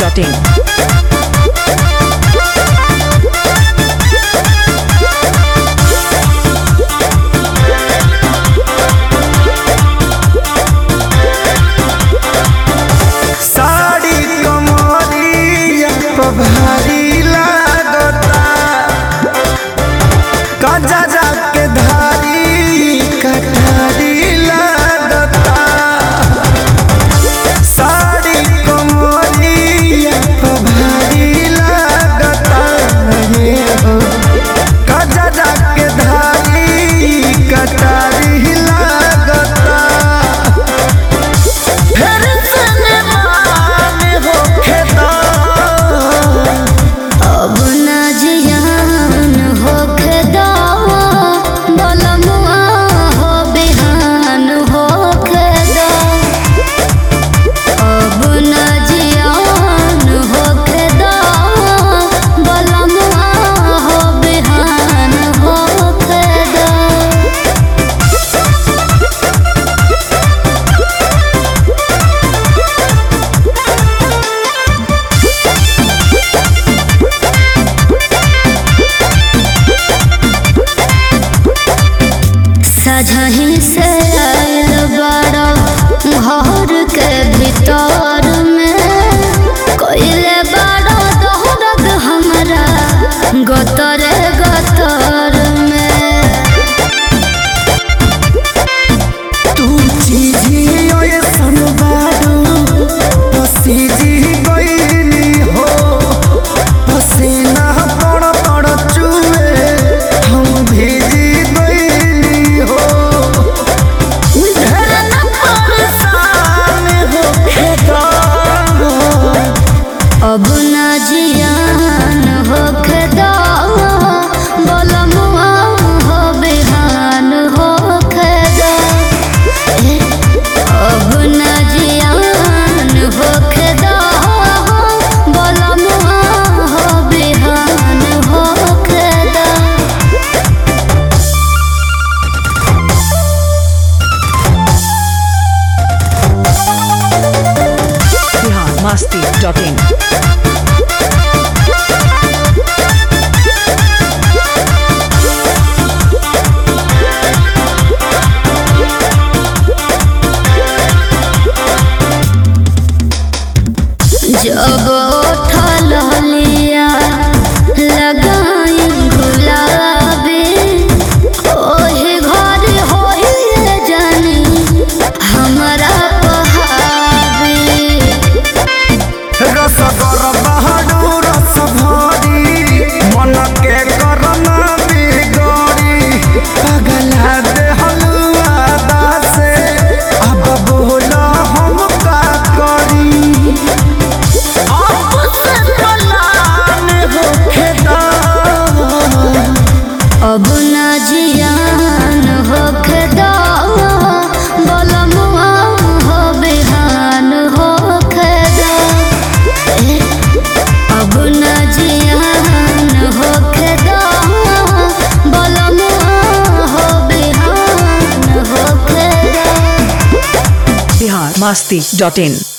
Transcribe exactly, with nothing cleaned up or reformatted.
Dot in. भारी लागता कजा जाके धारी कटारी लागता साड़ी कमरिया भारी लागता रे हो कजा जाके धारी कटारी लागता फिर से मान हो खेता सजही से आइल बड़ा घर के भीतर में कोइले बड़ा दहरद हमरा गतर गतर में तू चीजी ऐसन बारू पसीजी गईली हो पसीना पड़ पड़ चुए हम भेजी अब ना जियान होके दाओ बोलमुआ हो बिहान होके दाओ अब ना जियान होके दाओ बोलमुआ हो बिहान होके दाओ। Bihar Masti dot in. जब उठल लिया लगाई गुलाबी ओहे घर होइल जानी हमरा पहाबी रस गर बहादुर रस भरी मन के करना बिगड़ी पगला दे हलुआ दासे अब बोला हम का करी अब ना जियान होके दाओ बोलमुआ हो बिहान होके दाओ अब ना जियान होके दाओ बोलमुआ हो बिहान होके दाओ। बिहार मस्ती डॉट इन।